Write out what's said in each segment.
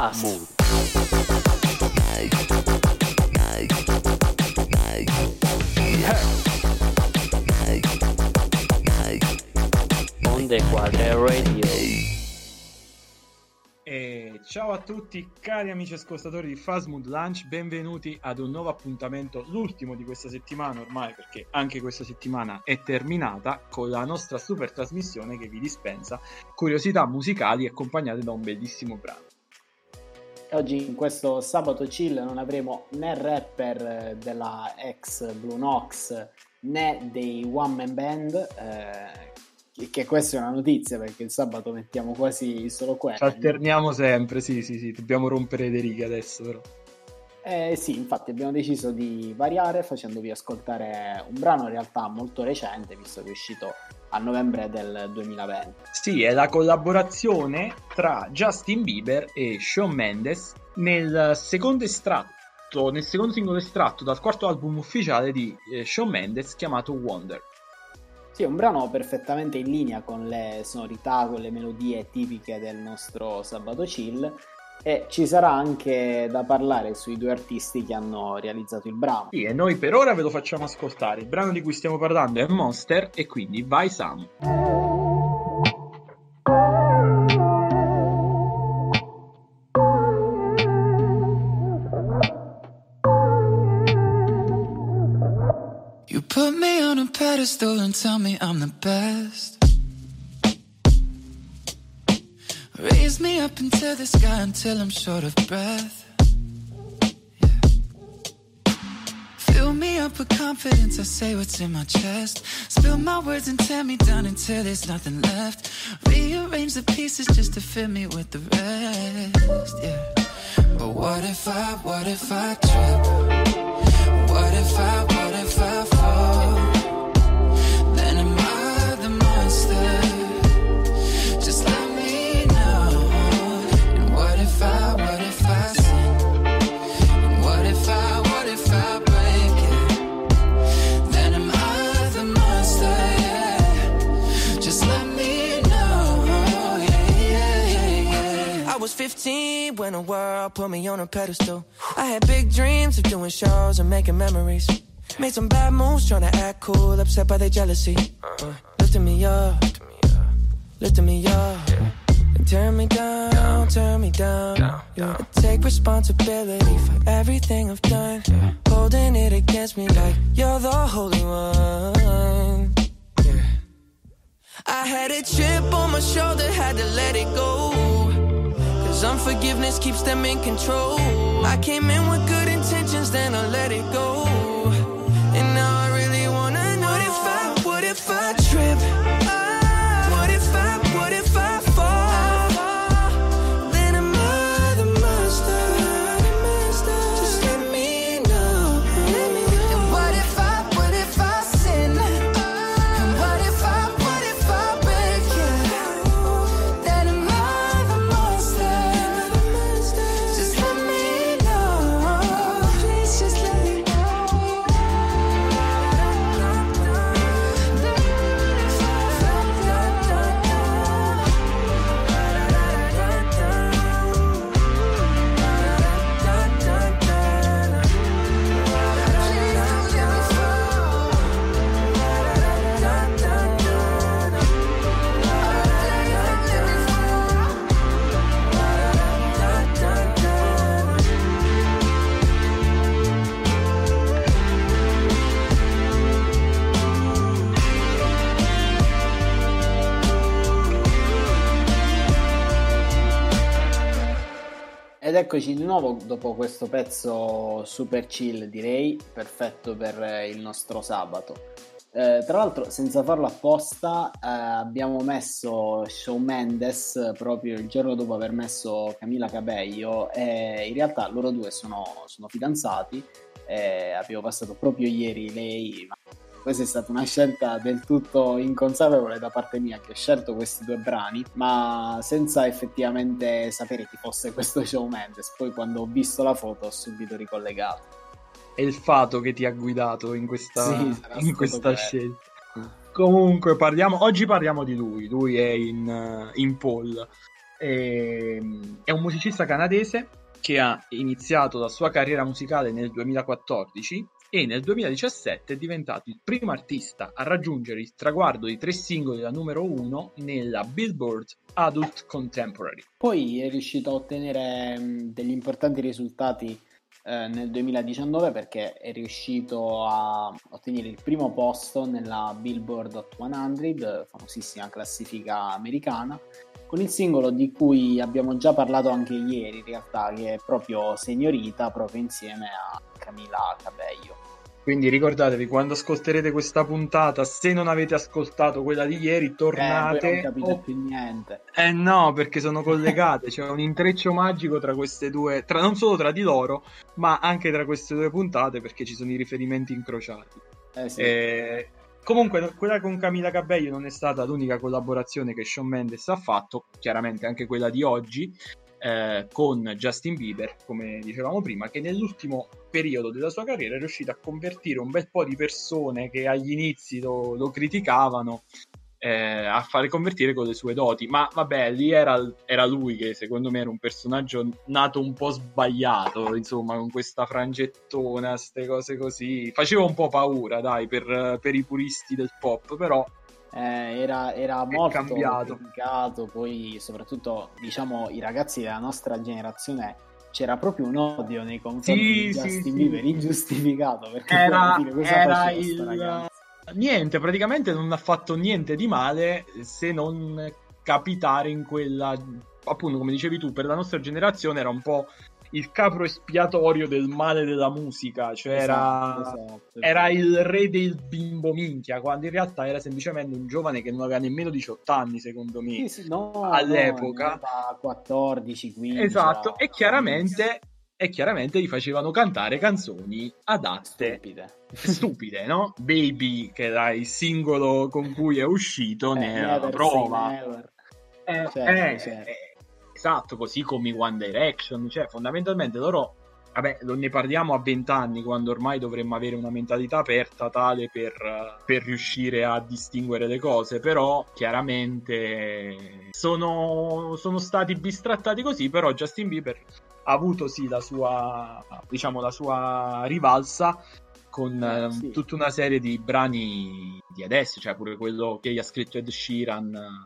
Podcast. Onde Quadre Radio. E ciao a tutti cari amici ascoltatori di Fast Mood Lunch, benvenuti ad un nuovo appuntamento, l'ultimo di questa settimana ormai, perché anche questa settimana è terminata, con la nostra super trasmissione che vi dispensa curiosità musicali accompagnate da un bellissimo brano. Oggi in questo sabato chill non avremo né rapper della ex Blue Nox né dei One Man Band, che questa è una notizia perché il sabato mettiamo quasi solo quello. Ci alterniamo sempre, sì, dobbiamo rompere le righe adesso però. Sì, infatti abbiamo deciso di variare facendovi ascoltare un brano in realtà molto recente, visto che è uscito a novembre del 2020. Sì, è la collaborazione tra Justin Bieber e Shawn Mendes nel secondo singolo estratto dal quarto album ufficiale di Shawn Mendes chiamato Wonder. Sì, è un brano perfettamente in linea con le sonorità, con le melodie tipiche del nostro sabato chill, e ci sarà anche da parlare sui due artisti che hanno realizzato il brano. Sì, e noi per ora ve lo facciamo ascoltare. Il brano di cui stiamo parlando è Monster e quindi vai Sam. You put me on a pedestal and tell me I'm the best. Raise me up into the sky until I'm short of breath. Yeah. Fill me up with confidence, I say what's in my chest. Spill my words and tear me down until there's nothing left. Rearrange the pieces just to fit me with the rest. Yeah. But what if I trip? What if I fall? Then am I the monster? Just let me know. And what if I sin? And what if I break it? Then am I the monster? Yeah. Just let me know. Yeah. I was 15 when the world put me on a pedestal. I had big dreams of doing shows and making memories. Made some bad moves trying to act cool, upset by their jealousy. Lifting me up, lifting me up. And turn me down, yeah. I take responsibility for everything I've done. Holding it against me like you're the holy one. Yeah. I had a chip on my shoulder, had to let it go. Cause unforgiveness keeps them in control. I came in with good intentions, then I let it go. And now I really wanna know, what if I trip? What if I fall? Then am I the monster? Just let me know. And what if I sin? And what if I break you? Then am I the monster? Just let me know. Please just let me know. Ed eccoci di nuovo dopo questo pezzo super chill, direi, perfetto per il nostro sabato. Tra l'altro, senza farlo apposta, abbiamo messo Shawn Mendes proprio il giorno dopo aver messo Camila Cabello, e in realtà loro due sono fidanzati, abbiamo passato proprio ieri lei, ma questa è stata una scelta del tutto inconsapevole da parte mia, che ho scelto questi due brani ma senza effettivamente sapere chi fosse questo Shawn Mendes. Poi quando ho visto la foto ho subito ricollegato. È il fato che ti ha guidato in questa scelta. bello. Comunque oggi parliamo di lui è in pole. È un musicista canadese che ha iniziato la sua carriera musicale nel 2014 e nel 2017 è diventato il primo artista a raggiungere il traguardo di 3 singoli da numero 1 nella Billboard Adult Contemporary. Poi è riuscito a ottenere degli importanti risultati nel 2019 perché è riuscito a ottenere il primo posto nella Billboard Hot 100, famosissima classifica americana, con il singolo di cui abbiamo già parlato anche ieri in realtà, che è proprio Señorita, proprio insieme a Camila Cabello. Quindi ricordatevi, quando ascolterete questa puntata, se non avete ascoltato quella di ieri, tornate. Non capite più niente. No, perché sono collegate, c'è un intreccio magico tra queste due, non solo tra di loro, ma anche tra queste due puntate, perché ci sono i riferimenti incrociati. Sì. Comunque, quella con Camila Cabello non è stata l'unica collaborazione che Shawn Mendes ha fatto, chiaramente anche quella di oggi, con Justin Bieber, come dicevamo prima, che nell'ultimo periodo della sua carriera è riuscito a convertire un bel po' di persone che agli inizi lo criticavano, a fare convertire con le sue doti. Ma vabbè, lì era lui che secondo me era un personaggio nato un po' sbagliato, insomma, con questa frangettona, ste cose così, faceva un po' paura, dai, per i puristi del pop, però era molto cambiato. criticato. Poi soprattutto, diciamo, i ragazzi della nostra generazione, c'era proprio un odio nei confronti di Justin Bieber, ingiustificato, perché era cosa niente, praticamente non ha fatto niente di male, se non capitare in quella, appunto, come dicevi tu, per la nostra generazione era un po' il capro espiatorio del male della musica, cioè esatto. Era il re del bimbo minchia, quando in realtà era semplicemente un giovane che non aveva nemmeno 18 anni, secondo me, all'epoca. 14, 15. Esatto, e chiaramente gli facevano cantare canzoni adatte, stupide, no? Baby, che era il singolo con cui è uscito, ne era la prova. Esatto, così come One Direction, cioè fondamentalmente loro, vabbè, ne parliamo a 20 anni, quando ormai dovremmo avere una mentalità aperta tale per riuscire a distinguere le cose, però chiaramente sono stati bistrattati così. Però Justin Bieber ha avuto sì la sua rivalsa con tutta una serie di brani di adesso, cioè pure quello che gli ha scritto Ed Sheeran,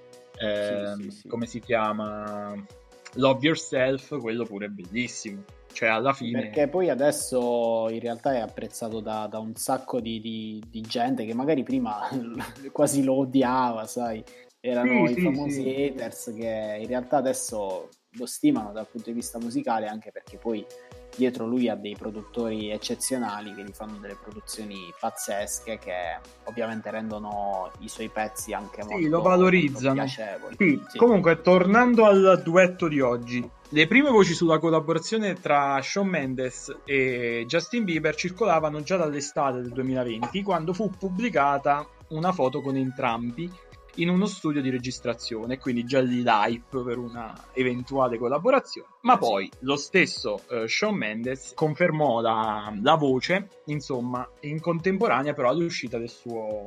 come si chiama, Love Yourself, quello pure è bellissimo, cioè alla fine, perché poi adesso in realtà è apprezzato da un sacco di gente che magari prima quasi lo odiava, sai, erano i famosi haters, che in realtà adesso lo stimano dal punto di vista musicale, anche perché poi dietro lui ha dei produttori eccezionali che gli fanno delle produzioni pazzesche, che ovviamente rendono i suoi pezzi anche molto, lo valorizzano, molto piacevoli. Sì. Comunque, tornando al duetto di oggi, le prime voci sulla collaborazione tra Shawn Mendes e Justin Bieber circolavano già dall'estate del 2020, quando fu pubblicata una foto con entrambi in uno studio di registrazione, quindi già lì l'hype per una eventuale collaborazione. Ma poi lo stesso Shawn Mendes confermò la voce, insomma, in contemporanea però all'uscita del suo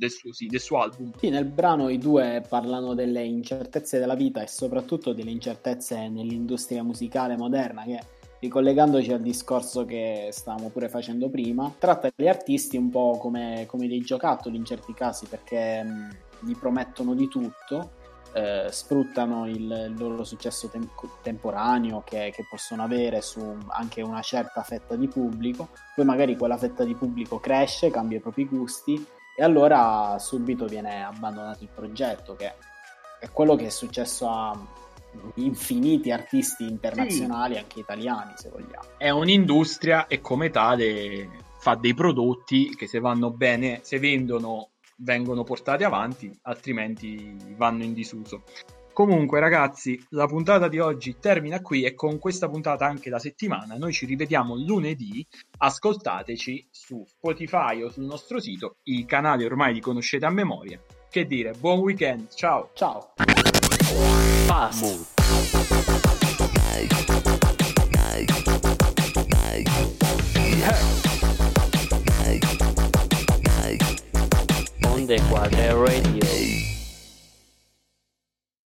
album. Sì, nel brano i due parlano delle incertezze della vita e soprattutto delle incertezze nell'industria musicale moderna, che, ricollegandoci al discorso che stavamo pure facendo prima, tratta gli artisti un po' come dei giocattoli in certi casi, perché gli promettono di tutto, sfruttano il loro successo temporaneo che possono avere su anche una certa fetta di pubblico, poi magari quella fetta di pubblico cresce, cambia i propri gusti e allora subito viene abbandonato il progetto, che è quello che è successo a infiniti artisti internazionali, anche italiani se vogliamo. È un'industria e come tale fa dei prodotti che, se vanno bene, se vendono, vengono portati avanti, altrimenti vanno in disuso. Comunque ragazzi, la puntata di oggi termina qui e con questa puntata anche la settimana. Noi ci rivediamo lunedì, ascoltateci su Spotify o sul nostro sito, i canali ormai li conoscete a memoria. Che dire, buon weekend, ciao! Ciao! Onde Quadre Radio.